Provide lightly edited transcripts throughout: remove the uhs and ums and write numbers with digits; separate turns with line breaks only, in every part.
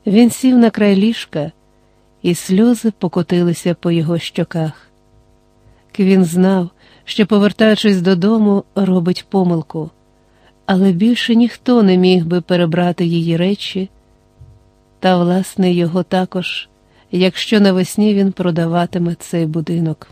Він сів на край ліжка, і сльози покотилися по його щоках. Квін знав, що, повертаючись додому, робить помилку, але більше ніхто не міг би перебрати її речі, та, власне, його також, якщо навесні він продаватиме цей будинок.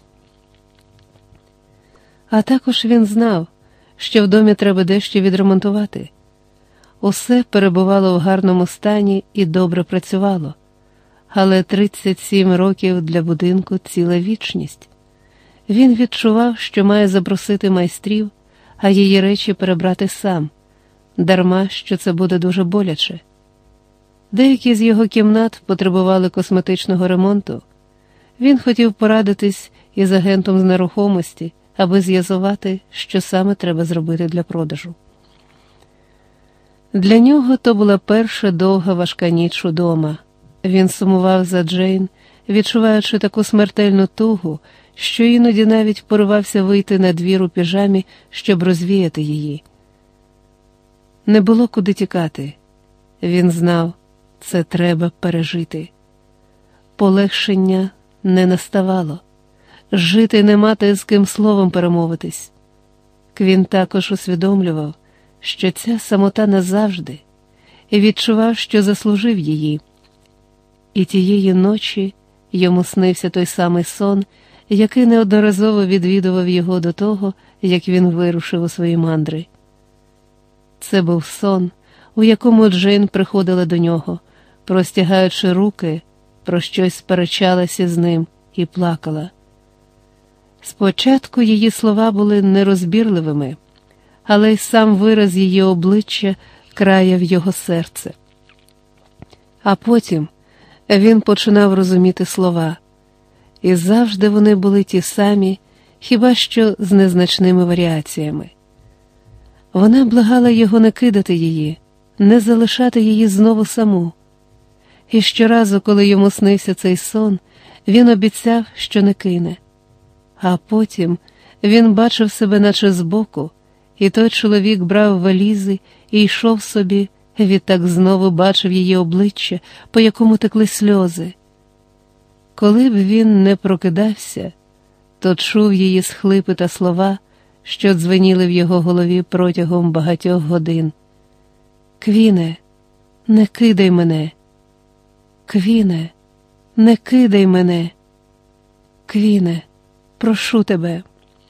А також він знав, що в домі треба дещо відремонтувати. Усе перебувало в гарному стані і добре працювало, але 37 років для будинку – ціла вічність. Він відчував, що має запросити майстрів, а її речі перебрати сам, дарма, що це буде дуже боляче. Деякі з його кімнат потребували косметичного ремонту. Він хотів порадитись із агентом з нерухомості, аби з'ясувати, що саме треба зробити для продажу. Для нього то була перша довга важка ніч удома. Він сумував за Джейн, відчуваючи таку смертельну тугу, що іноді навіть поривався вийти на двір у піжамі, щоб розвіяти її. Не було куди тікати. Він знав, це треба пережити. Полегшення не наставало. Жити не мати з ким словом перемовитись. Квін також усвідомлював, що ця самота назавжди, і відчував, що заслужив її. І тієї ночі йому снився той самий сон, який неодноразово відвідував його до того, як він вирушив у свої мандри. Це був сон, у якому Джейн приходила до нього, простягаючи руки, про щось сперечалася з ним і плакала. Спочатку її слова були нерозбірливими, але й сам вираз її обличчя краяв його серце. А потім він починав розуміти слова, і завжди вони були ті самі, хіба що з незначними варіаціями. Вона благала його не кидати її, не залишати її знову саму. І щоразу, коли йому снився цей сон, він обіцяв, що не кине. А потім він бачив себе наче збоку, і той чоловік брав валізи і йшов собі, відтак знову бачив її обличчя, по якому текли сльози. Коли б він не прокидався, то чув її схлипи та слова, що дзвеніли в його голові протягом багатьох годин. «Квіне, не кидай мене! Квіне, не кидай мене! Квіне, прошу тебе!»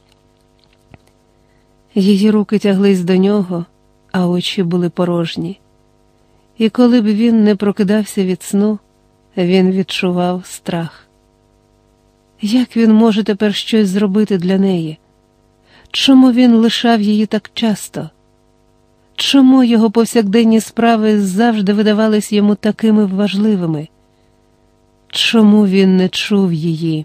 Її руки тяглись до нього, а очі були порожні. І коли б він не прокидався від сну, він відчував страх. Як він може тепер щось зробити для неї? Чому він лишав її так часто? Чому його повсякденні справи завжди видавались йому такими важливими? Чому він не чув її?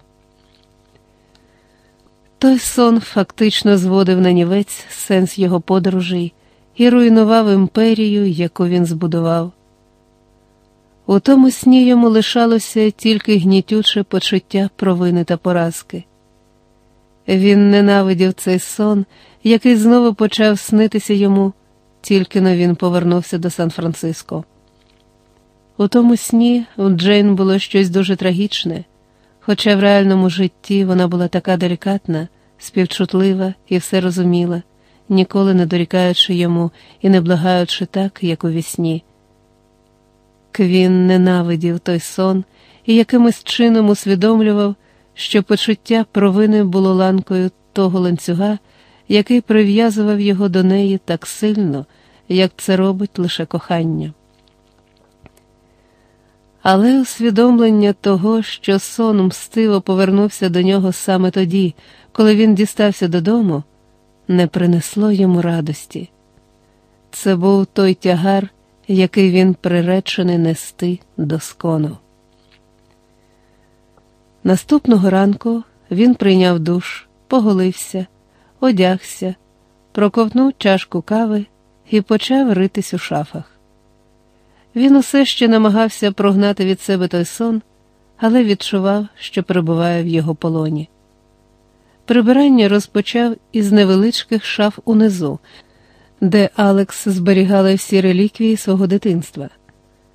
Той сон фактично зводив нанівець сенс його подорожей і руйнував імперію, яку він збудував. У тому сні йому лишалося тільки гнітюче почуття провини та поразки. Він ненавидів цей сон, який знову почав снитися йому, тільки-но він повернувся до Сан-Франциско. У тому сні у Джейн було щось дуже трагічне, хоча в реальному житті вона була така делікатна, співчутлива і все розуміла, ніколи не дорікаючи йому і не благаючи так, як у вісні. Квін ненавидів той сон і якимось чином усвідомлював, що почуття провини було ланкою того ланцюга, який прив'язував його до неї так сильно, як це робить лише кохання. Але усвідомлення того, що сон мстиво повернувся до нього саме тоді, коли він дістався додому, не принесло йому радості. Це був той тягар, який він приречений нести до скону. Наступного ранку він прийняв душ, поголився, одягся, проковтнув чашку кави і почав ритись у шафах. Він усе ще намагався прогнати від себе той сон, але відчував, що перебуває в його полоні. Прибирання розпочав із невеличких шаф унизу, де Алекс зберігала всі реліквії свого дитинства.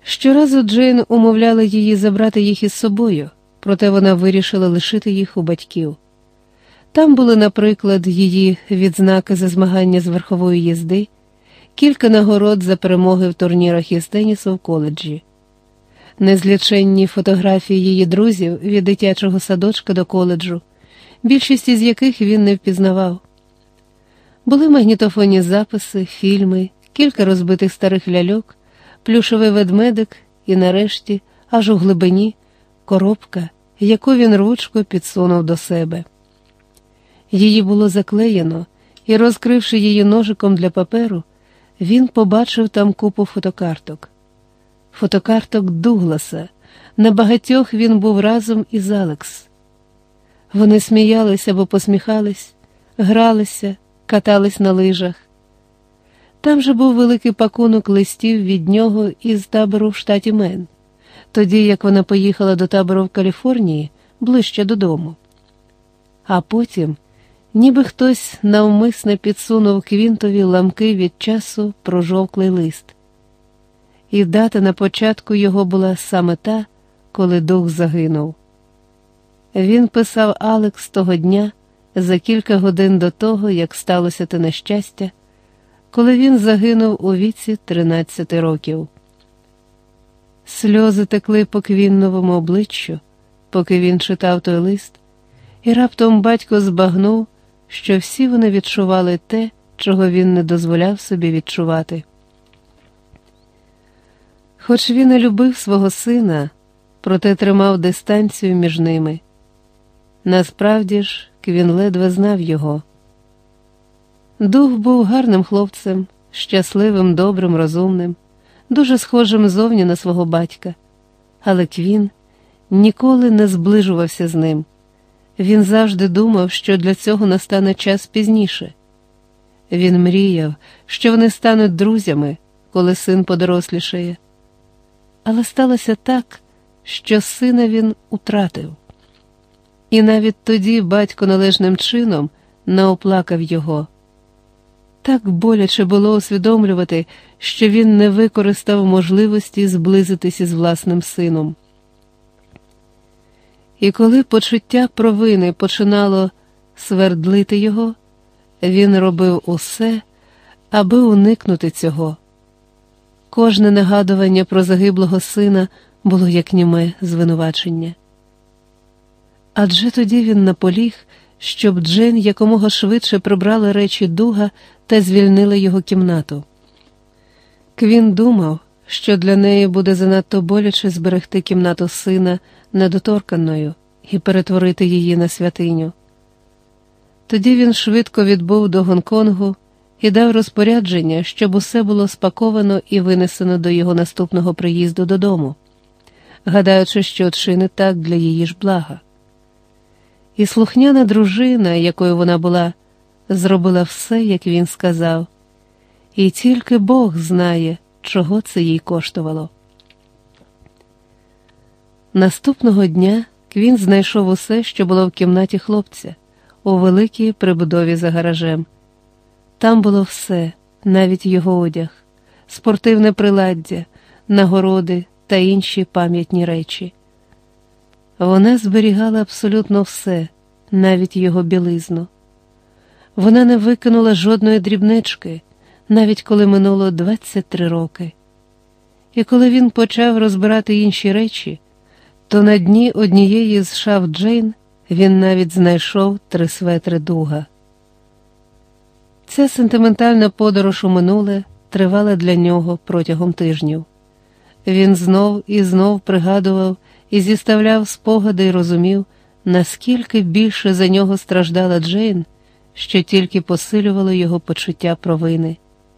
Щоразу Джейн умовляла її забрати їх із собою, проте вона вирішила лишити їх у батьків. Там були, наприклад, її відзнаки за змагання з верхової їзди, кілька нагород за перемоги в турнірах із тенісу в коледжі, незліченні фотографії її друзів від дитячого садочка до коледжу, більшість із яких він не впізнавав. Були магнітофонні записи, фільми, кілька розбитих старих ляльок, плюшевий ведмедик і, нарешті, аж у глибині, коробка, яку він ручко підсунув до себе. Її було заклеєно, і, розкривши її ножиком для паперу, він побачив там купу фотокарток. Фотокарток Дугласа. На багатьох він був разом із Алекс. Вони сміялися або посміхались, гралися, катались на лижах. Там же був великий пакунок листів від нього із табору в штаті Мен, тоді як вона поїхала до табору в Каліфорнії, ближче додому. А потім, ніби хтось навмисно підсунув Квінтові ламки від часу прожовклий лист. І дата на початку його була саме та, коли дух загинув. Він писав Алекс того дня, за кілька годин до того, як сталося те нещастя, коли він загинув у віці 13 років. Сльози текли по Квінновому обличчю, поки він читав той лист, і раптом батько збагнув, що всі вони відчували те, чого він не дозволяв собі відчувати. Хоч він і любив свого сина, проте тримав дистанцію між ними. Насправді ж, Квін ледве знав його. Дух був гарним хлопцем, щасливим, добрим, розумним, дуже схожим зовні на свого батька. Але Квін ніколи не зближувався з ним. Він завжди думав, що для цього настане час пізніше. Він мріяв, що вони стануть друзями, коли син подорослішає. Але сталося так, що сина він утратив. І навіть тоді батько належним чином не оплакав його. Так боляче було усвідомлювати, що він не використав можливості зблизитись із власним сином. І коли почуття провини починало свердлити його, він робив усе, аби уникнути цього. Кожне нагадування про загиблого сина було як німе звинувачення. Адже тоді він наполіг, щоб Джейн якомога швидше прибрала речі Дуга та звільнила його кімнату. Квін думав, що для неї буде занадто боляче зберегти кімнату сина недоторканною і перетворити її на святиню. Тоді він швидко відбув до Гонконгу і дав розпорядження, щоб усе було спаковано і винесено до його наступного приїзду додому, гадаючи, що чинить так для її ж блага. І слухняна дружина, якою вона була, зробила все, як він сказав, і тільки Бог знає, чого це їй коштувало. Наступного дня Квін знайшов усе, що було в кімнаті хлопця, у великій прибудові за гаражем. Там було все, навіть його одяг, спортивне приладдя, нагороди та інші пам'ятні речі. Вона зберігала абсолютно все, навіть його білизну. Вона не викинула жодної дрібнички, навіть коли минуло 23 роки. І коли він почав розбирати інші речі, то на дні однієї з шаф Джейн він навіть знайшов 3 светри Дуга. Ця сентиментальна подорож у минуле тривала для нього протягом тижнів. Він знов і знов пригадував і зіставляв спогади й розумів, наскільки більше за нього страждала Джейн, що тільки посилювало його почуття провини.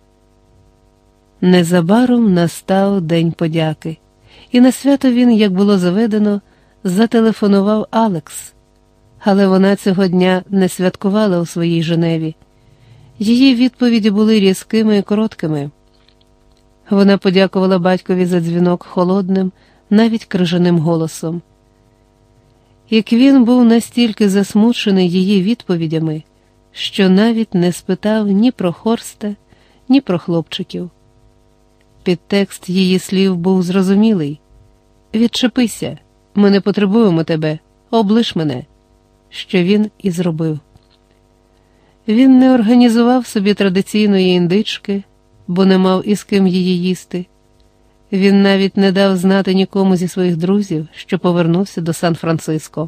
Незабаром настав День подяки, і на свято він, як було заведено, зателефонував Алекс. Але вона цього дня не святкувала у своїй Женеві. Її відповіді були різкими і короткими. Вона подякувала батькові за дзвінок холодним, навіть крижаним голосом. І Квін був настільки засмучений її відповідями, що навіть не спитав ні про Хорста, ні про хлопчиків. підтекст її слів був зрозумілий. «Відчепися, ми не потребуємо тебе, облиш мене», що він і зробив. Він не організував собі традиційної індички, бо не мав із ким її їсти. Він навіть не дав знати нікому зі своїх друзів, що повернувся до Сан-Франциско.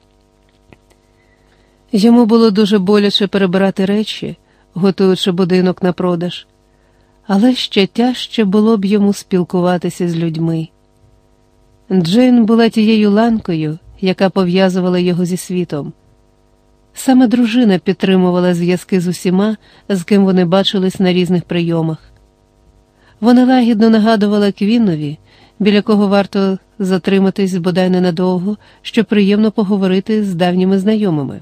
Йому було дуже боляче перебирати речі, готуючи будинок на продаж, але ще тяжче було б йому спілкуватися з людьми. Джейн була тією ланкою, яка пов'язувала його зі світом. Саме дружина підтримувала зв'язки з усіма, з ким вони бачились на різних прийомах. Вона лагідно нагадувала Квінові, біля кого варто затриматись бодай ненадовго, щоб приємно поговорити з давніми знайомими.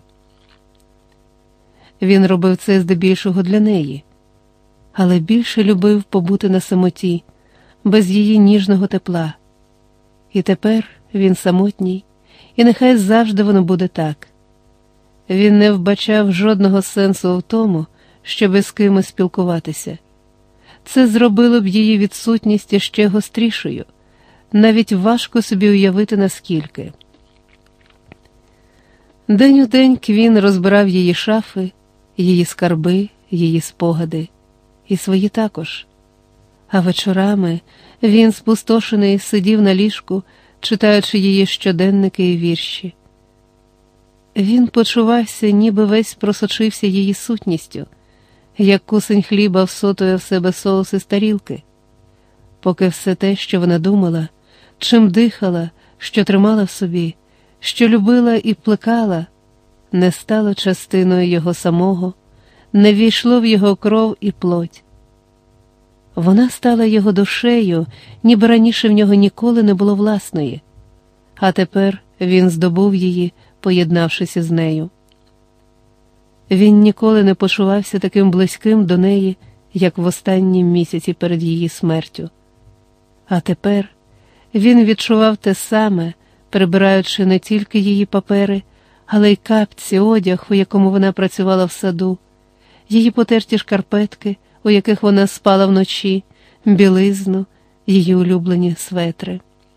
Він робив це здебільшого для неї, але більше любив побути на самоті, без її ніжного тепла. І тепер він самотній, і нехай завжди воно буде так. Він не вбачав жодного сенсу в тому, щоб із кимось спілкуватися. Це зробило б її відсутність іще гострішою, навіть важко собі уявити наскільки. День у день Квін розбирав її шафи, її скарби, її спогади, і свої також. А вечорами він, спустошений, сидів на ліжку, читаючи її щоденники і вірші. Він почувався, ніби весь просочився її сутністю, як кусень хліба всотує в себе соус із тарілки, поки все те, що вона думала, чим дихала, що тримала в собі, що любила і плекала, не стало частиною його самого, не війшло в його кров і плоть. Вона стала його душею, ніби раніше в нього ніколи не було власної, а тепер він здобув її, поєднавшися з нею. Він ніколи не почувався таким близьким до неї, як в останні місяці перед її смертю. А тепер він відчував те саме, прибираючи не тільки її папери, але й капці, одяг, у якому вона працювала в саду, її потерті шкарпетки, у яких вона спала вночі, білизну, її улюблені светри.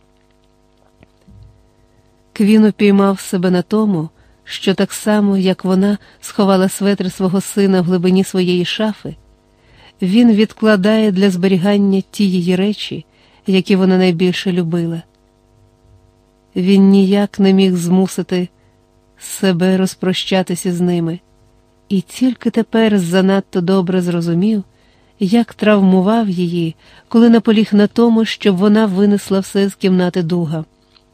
Квін упіймав себе на тому, що так само, як вона сховала светр свого сина в глибині своєї шафи, він відкладає для зберігання ті її речі, які вона найбільше любила. Він ніяк не міг змусити себе розпрощатися з ними, і тільки тепер занадто добре зрозумів, як травмував її, коли наполіг на тому, щоб вона винесла все з кімнати Дуга.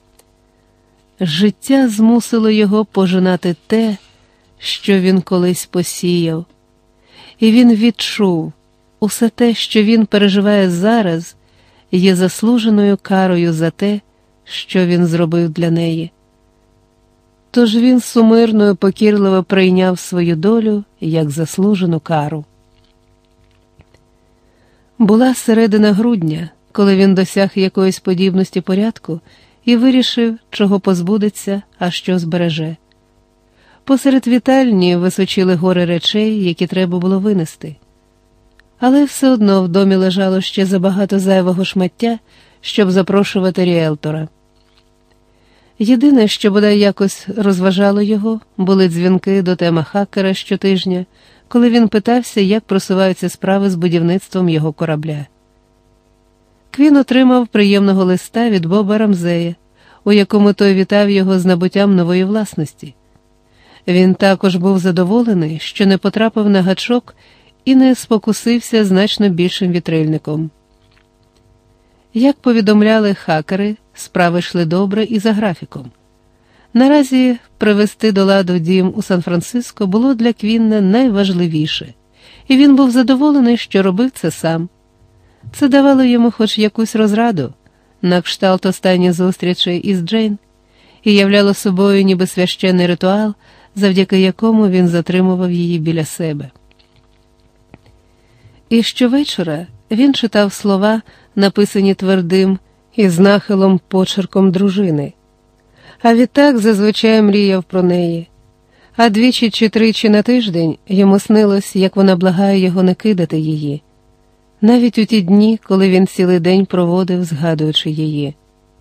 Життя змусило його пожинати те, що він колись посіяв, і він відчув, усе те, що він переживає зараз, є заслуженою карою за те, що він зробив для неї. Тож він сумирно і покірливо прийняв свою долю як заслужену кару. Була середина грудня, коли він досяг якоїсь подібності порядку і вирішив, чого позбудеться, а що збереже. Посеред вітальні височили гори речей, які треба було винести. Але все одно в домі лежало ще забагато зайвого шмаття, щоб запрошувати ріелтора. Єдине, що бодай якось розважало його, були дзвінки до Тема Хакера щотижня, коли він питався, як просуваються справи з будівництвом його корабля. Квін отримав приємного листа від Боба Рамзея, у якому той вітав його з набуттям нової власності. Він також був задоволений, що не потрапив на гачок і не спокусився значно більшим вітрильником. Як повідомляли хакери, справи йшли добре і за графіком. Наразі привести до ладу дім у Сан-Франциско було для Квінна найважливіше, і він був задоволений, що робив це сам. Це давало йому хоч якусь розраду, на кшталт останніх зустрічей із Джейн, і являло собою ніби священний ритуал, завдяки якому він затримував її біля себе. І щовечора він читав слова, написані твердим і з нахилом почерком дружини. А відтак зазвичай мріяв про неї. А двічі чи тричі на тиждень йому снилось, як вона благає його не кидати її. навіть у ті дні, коли він цілий день проводив, згадуючи її.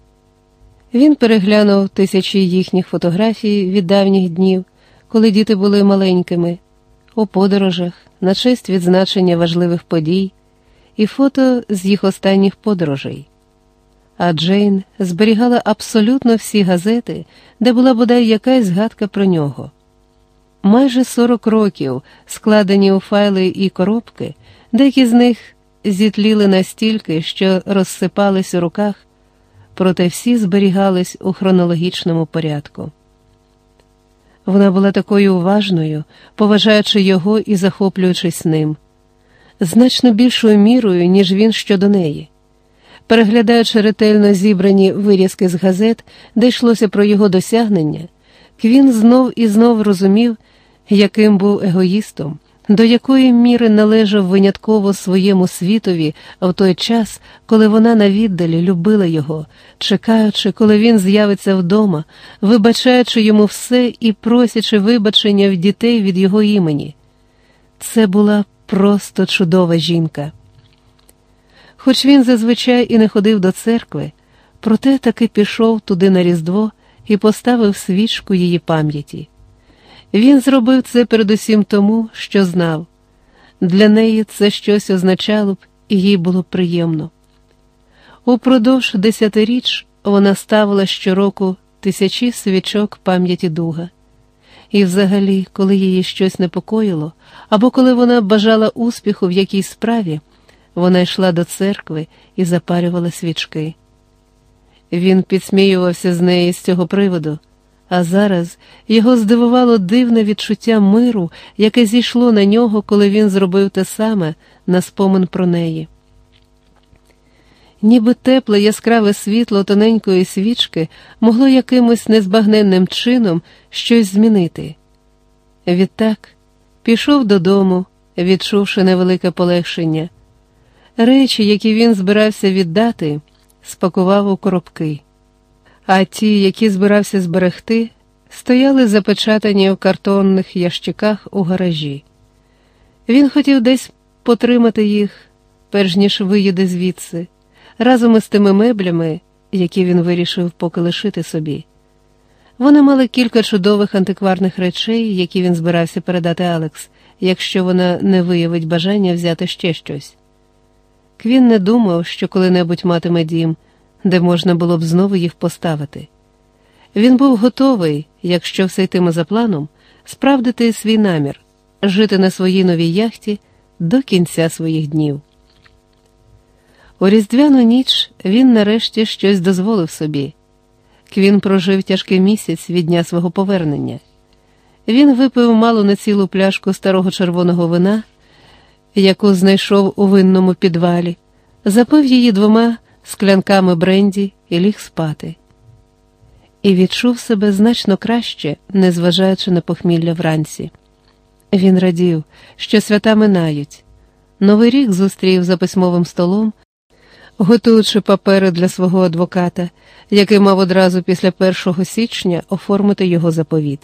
Він переглянув тисячі їхніх фотографій від давніх днів, коли діти були маленькими, у подорожах, на честь відзначення важливих подій, і фото з їх останніх подорожей. А Джейн зберігала абсолютно всі газети, де була бодай якась згадка про нього. Майже 40 років, складені у файли і коробки, деякі з них зітліли настільки, що розсипались у руках, проте всі зберігались у хронологічному порядку. Вона була такою уважною, поважаючи його і захоплюючись ним, значно більшою мірою, ніж він щодо неї. Переглядаючи ретельно зібрані вирізки з газет, де йшлося про його досягнення, Квін знов і знов розумів, яким був егоїстом, до якої міри належав винятково своєму світові в той час, коли вона навіддалі любила його, чекаючи, коли він з'явиться вдома, вибачаючи йому все і просячи вибачення в дітей від його імені. Це була просто чудова жінка. Хоч він зазвичай і не ходив до церкви, проте таки пішов туди на Різдво і поставив свічку її пам'яті. Він зробив це передусім тому, що знав. Для неї це щось означало б, і їй було приємно. Упродовж 10-річ вона ставила щороку тисячі свічок пам'яті Дуга. І взагалі, коли її щось непокоїло, або коли вона бажала успіху в якійсь справі, вона йшла до церкви і запалювала свічки. Він підсміювався з неї з цього приводу, а зараз його здивувало дивне відчуття миру, яке зійшло на нього, коли він зробив те саме на спомин про неї. Ніби тепле яскраве світло тоненької свічки могло якимось незбагненним чином щось змінити. Відтак пішов додому, відчувши невелике полегшення. Речі, які він збирався віддати, спакував у коробки, а ті, які збирався зберегти, стояли запечатані в картонних ящиках у гаражі. Він хотів десь потримати їх, перш ніж виїде звідси, разом із тими меблями, які він вирішив поки лишити собі. Вони мали кілька чудових антикварних речей, які він збирався передати Алекс, якщо вона не виявить бажання взяти ще щось. Квін не думав, що коли-небудь матиме дім, де можна було б знову їх поставити. Він був готовий, якщо все йтиме за планом, справдити свій намір – жити на своїй новій яхті до кінця своїх днів. У різдвяну ніч він нарешті щось дозволив собі. Квін прожив тяжкий місяць від дня свого повернення. Він випив мало не цілу пляшку старого червоного вина, яку знайшов у винному підвалі, запив її 2 склянками бренді і ліг спати. І відчув себе значно краще, незважаючи на похмілля вранці. Він радів, що свята минають. Новий рік зустрів за письмовим столом, готуючи папери для свого адвоката, який мав одразу після 1 січня оформити його заповіт.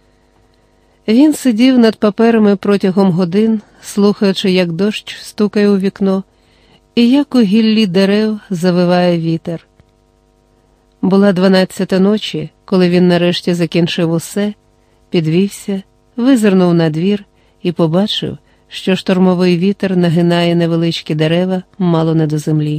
Він сидів над паперами протягом годин, слухаючи, як дощ стукає у вікно, і як у гіллі дерев завиває вітер. Була 12-та ночі, коли він нарешті закінчив усе, підвівся, визирнув на двір і побачив, що штормовий вітер нагинає невеличкі дерева мало не до землі.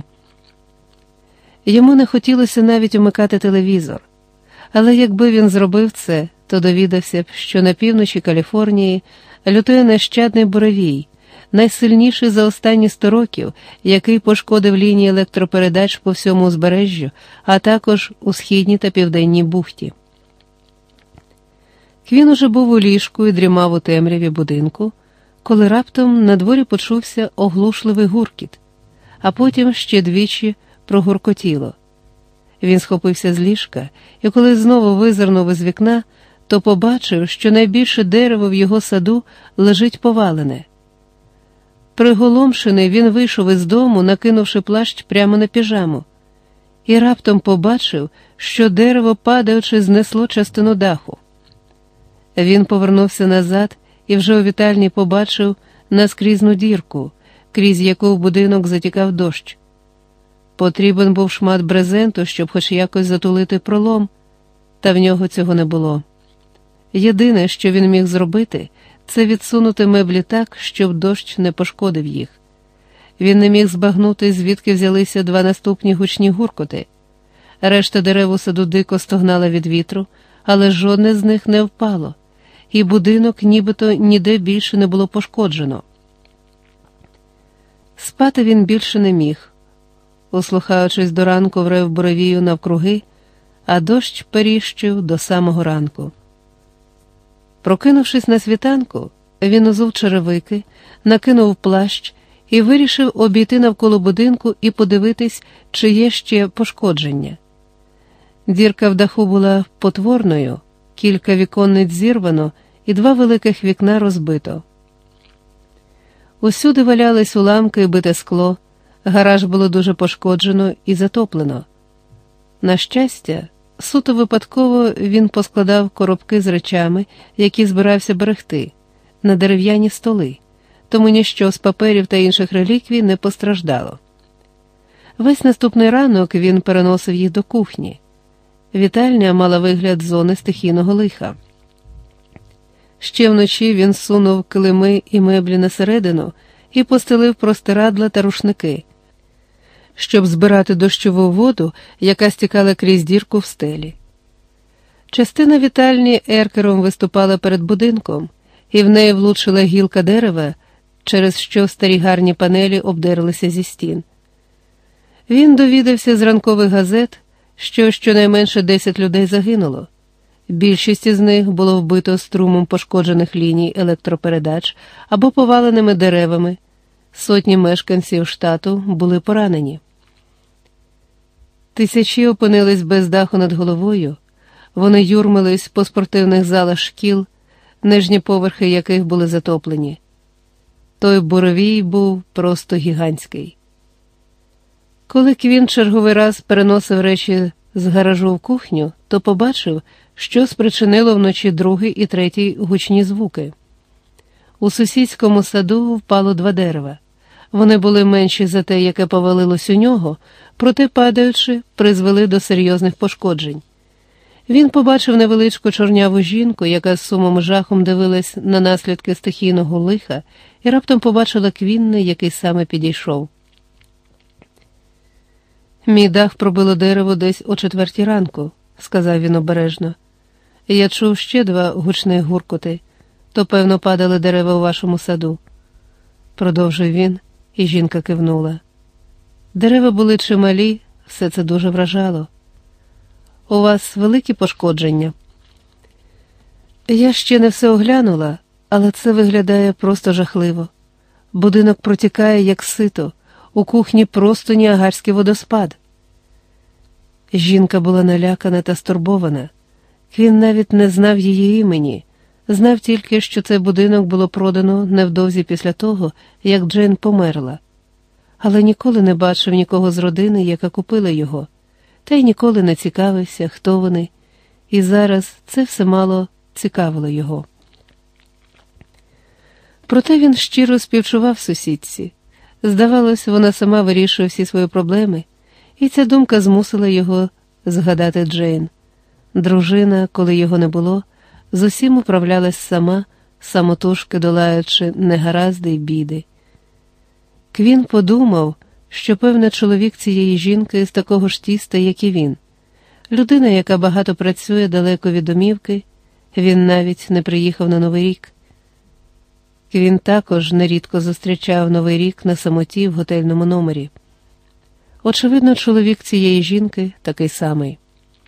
Йому не хотілося навіть умикати телевізор, але якби він зробив це, то довідався б, що на півночі Каліфорнії лютує нещадний буревій, найсильніший за останні 100 років, який пошкодив лінії електропередач по всьому узбережжю, а також у східній та південній бухті. Квін уже був у ліжку і дрімав у темряві будинку, коли раптом на дворі почувся оглушливий гуркіт, а потім ще двічі прогуркотіло. Він схопився з ліжка, і коли знову визирнув із вікна, то побачив, що найбільше дерево в його саду лежить повалене. Приголомшений, він вийшов із дому, накинувши плащ прямо на піжаму, і раптом побачив, що дерево, падаючи, знесло частину даху. Він повернувся назад і вже у вітальні побачив наскрізну дірку, крізь яку в будинок затікав дощ. Потрібен був шмат брезенту, щоб хоч якось затулити пролом, та в нього цього не було. Єдине, що він міг зробити, це відсунути меблі так, щоб дощ не пошкодив їх. Він не міг збагнути, звідки взялися два наступні гучні гуркоти. Решта дерев у саду дико стогнала від вітру, але жодне з них не впало, і будинок нібито ніде більше не було пошкоджено. Спати він більше не міг. Услухаючись до ранку, врев буревію навкруги, а дощ періщив до самого ранку. Прокинувшись на світанку, він узув черевики, накинув плащ і вирішив обійти навколо будинку і подивитись, чи є ще пошкодження. Дірка в даху була потворною, кілька віконниць зірвано і два великих вікна розбито. Усюди валялись уламки і бите скло, гараж було дуже пошкоджено і затоплено. На щастя, суто випадково він поскладав коробки з речами, які збирався берегти, на дерев'яні столи, тому ніщо з паперів та інших реліквій не постраждало. Весь наступний ранок він переносив їх до кухні. Вітальня мала вигляд зони стихійного лиха. Ще вночі він сунув килими і меблі на середину і постелив простирадла та рушники, щоб збирати дощову воду, яка стікала крізь дірку в стелі. Частина вітальні еркером виступала перед будинком, і в неї влучила гілка дерева, через що старі гарні панелі обдерлися зі стін. Він довідався з ранкових газет, що щонайменше 10 людей загинуло. Більшість із них було вбито струмом пошкоджених ліній електропередач або поваленими деревами. Сотні мешканців штату були поранені. Тисячі опинились без даху над головою, вони юрмились по спортивних залах шкіл, нижні поверхи яких були затоплені. Той буревій був просто гігантський. Коли Квін черговий раз переносив речі з гаражу в кухню, то побачив, що спричинило вночі другий і третій гучні звуки. У сусідському саду впало 2 дерева. Вони були менші за те, яке повалилось у нього, проте, падаючи, призвели до серйозних пошкоджень. Він побачив невеличку чорняву жінку, яка з сумом і жахом дивилась на наслідки стихійного лиха, і раптом побачила Квінна, який саме підійшов. «Мій дах пробило дерево десь о 4 ранку», – сказав він обережно. «Я чув ще 2 гучних гуркоти, то, певно, падали дерева у вашому саду». Продовжив він, і жінка кивнула. Дерева були чималі, все це дуже вражало. «У вас великі пошкодження?» «Я ще не все оглянула, але це виглядає просто жахливо. Будинок протікає, як сито, у кухні просто ніагарський водоспад». Жінка була налякана та стурбована. Він навіть не знав її імені, знав тільки, що цей будинок було продано невдовзі після того, як Джейн померла. Але ніколи не бачив нікого з родини, яка купила його, та й ніколи не цікавився, хто вони, і зараз це все мало цікавило його. Проте він щиро співчував сусідці. Здавалось, вона сама вирішує всі свої проблеми, і ця думка змусила його згадати Джейн. Дружина, коли його не було, з усім управлялась сама, самотужки долаючи негаразди й біди. Квін подумав, що, певно, чоловік цієї жінки з такого ж тіста, як і він. Людина, яка багато працює далеко від домівки, він навіть не приїхав на Новий рік. Квін також нерідко зустрічав Новий рік на самоті в готельному номері. Очевидно, чоловік цієї жінки такий самий.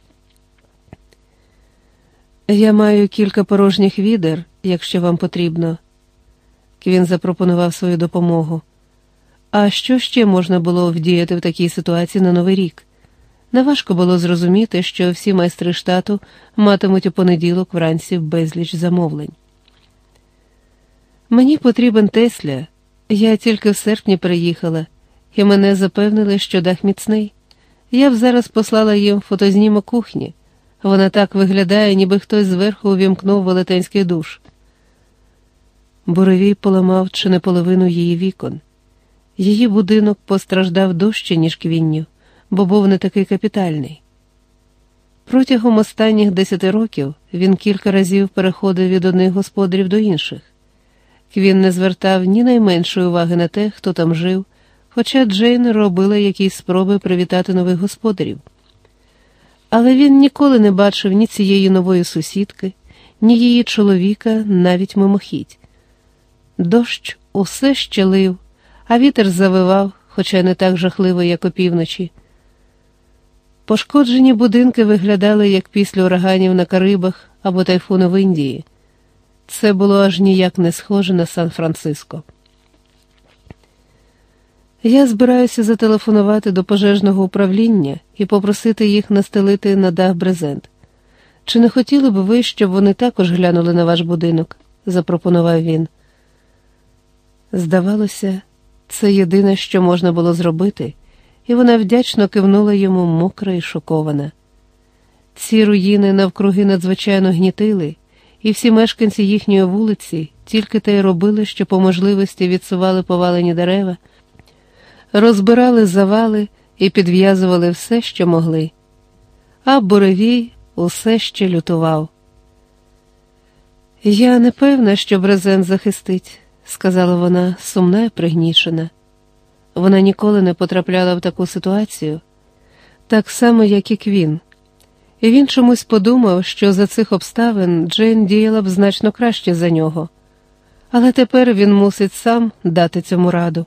«Я маю кілька порожніх відер, якщо вам потрібно». Квін запропонував свою допомогу. А що ще можна було вдіяти в такій ситуації на Новий рік? Неважко було зрозуміти, що всі майстри штату матимуть у понеділок вранці безліч замовлень. «Мені потрібен Тесля. Я тільки в серпні приїхала, і мене запевнили, що дах міцний. Я б зараз послала їм фотознімок кухні. Вона так виглядає, ніби хтось зверху увімкнув велетенський душ». Буревій поламав чи не половину її вікон. Її будинок постраждав дужче, ніж Квіннів, бо був не такий капітальний. Протягом останніх 10 років він кілька разів переходив від одних господарів до інших. Квін не звертав ні найменшої уваги на те, хто там жив, хоча Джейн робила якісь спроби привітати нових господарів. Але він ніколи не бачив ні цієї нової сусідки, ні її чоловіка, навіть мимохідь. Дощ усе ще лив, а вітер завивав, хоча не так жахливо, як опівночі. Пошкоджені будинки виглядали, як після ураганів на Карибах або тайфуну в Індії. Це було аж ніяк не схоже на Сан-Франциско. Я збираюся зателефонувати до пожежного управління і попросити їх настелити на дах брезент. Чи не хотіли б ви, щоб вони також глянули на ваш будинок? Запропонував він. Здавалося, це єдине, що можна було зробити, і вона вдячно кивнула йому, мокра і шокована. Ці руїни навкруги надзвичайно гнітили, і всі мешканці їхньої вулиці тільки те й робили, що по можливості відсували повалені дерева, розбирали завали і підв'язували все, що могли. А буревій усе ще лютував. «Я не певна, що брезент захистить», – сказала вона, сумна і пригнічена. Вона ніколи не потрапляла в таку ситуацію, так само, як і Квін. І він чомусь подумав, що за цих обставин Джейн діяла б значно краще за нього. Але тепер він мусить сам дати цьому раду.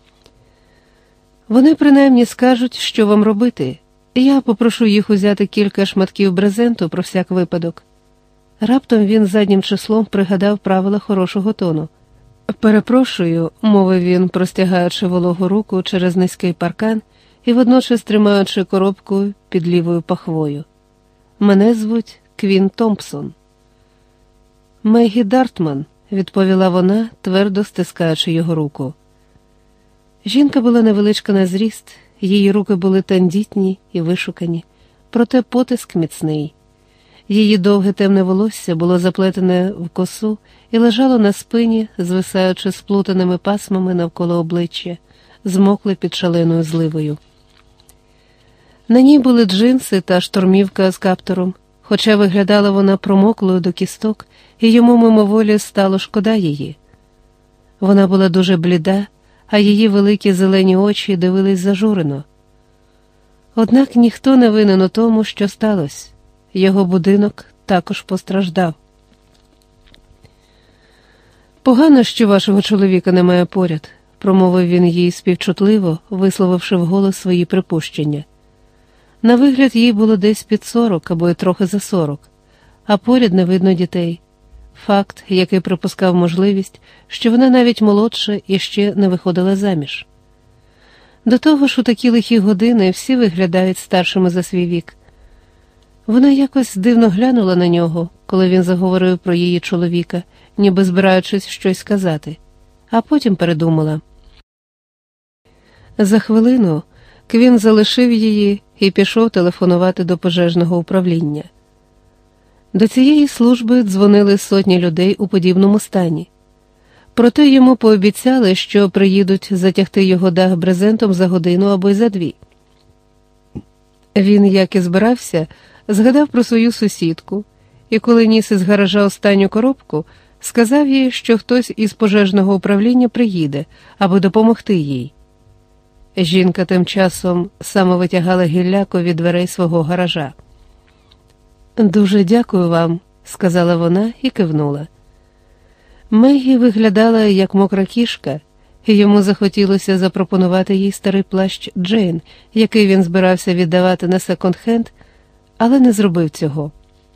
Вони принаймні скажуть, що вам робити. Я попрошу їх узяти кілька шматків брезенту про всяк випадок. Раптом він заднім числом пригадав правила хорошого тону. «Перепрошую», – мовив він, простягаючи вологу руку через низький паркан і водночас тримаючи коробку під лівою пахвою. «Мене звуть Квін Томпсон». «Мегі Дартман», – відповіла вона, твердо стискаючи його руку. Жінка була невеличка на зріст, її руки були тендітні і вишукані, проте потиск міцний. Її довге темне волосся було заплетене в косу і лежало на спині, звисаючи сплутаними пасмами навколо обличчя, змокле під шаленою зливою. На ній були джинси та штурмівка з каптуром, хоча виглядала вона промоклою до кісток, і йому мимоволі стало шкода її. Вона була дуже бліда, а її великі зелені очі дивились зажурено. Однак ніхто не винен у тому, що сталося. Його будинок також постраждав. «Погано, що вашого чоловіка немає поряд», – промовив він їй співчутливо, висловивши вголос свої припущення. На вигляд їй було десь під 40 або й трохи за 40, а поряд не видно дітей. Факт, який припускав можливість, що вона навіть молодша і ще не виходила заміж. До того ж, у такі лихі години всі виглядають старшими за свій вік. Вона якось дивно глянула на нього, коли він заговорив про її чоловіка, ніби збираючись щось сказати, а потім передумала. За хвилину Квін залишив її і пішов телефонувати до пожежного управління. До цієї служби дзвонили сотні людей у подібному стані. Проте йому пообіцяли, що приїдуть затягти його дах брезентом за годину або й за 2. Він, як і збирався, згадав про свою сусідку, і коли ніс із гаража останню коробку, сказав їй, що хтось із пожежного управління приїде, аби допомогти їй. Жінка тим часом саме витягала гілляку від дверей свого гаража. «Дуже дякую вам», – сказала вона і кивнула. Мегі виглядала як мокра кішка, і йому захотілося запропонувати їй старий плащ Джейн, який він збирався віддавати на секонд-хенд, але не зробив цього.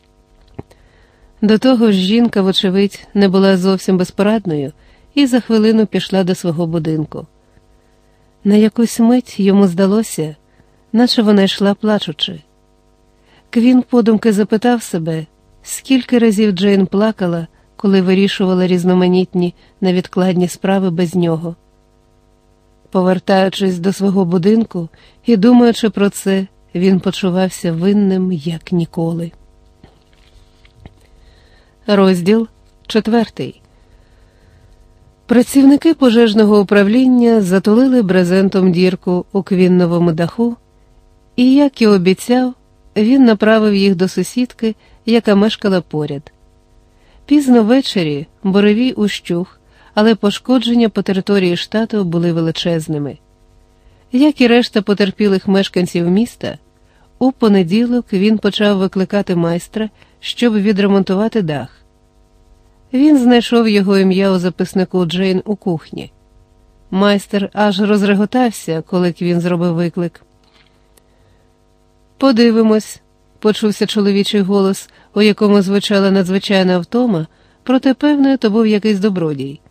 До того ж, жінка, вочевидь, не була зовсім безпорадною і за хвилину пішла до свого будинку. На якусь мить йому здалося, наче вона йшла плачучи. Квін подумки запитав себе, скільки разів Джейн плакала, коли вирішувала різноманітні невідкладні справи без нього. Повертаючись до свого будинку і думаючи про це, він почувався винним, як ніколи. Розділ 4. Працівники пожежного управління затулили брезентом дірку у квінновому даху, і, як і обіцяв, він направив їх до сусідки, яка мешкала поряд. Пізно ввечері буревій ущух, але пошкодження по території штату були величезними. Як і решта потерпілих мешканців міста, у понеділок він почав викликати майстра, щоб відремонтувати дах. Він знайшов його ім'я у записнику Джейн у кухні. Майстер аж розреготався, коли Квін зробив виклик. «Подивимось», – почувся чоловічий голос, у якому звучала надзвичайна втома, проте, певне, то був якийсь добродій.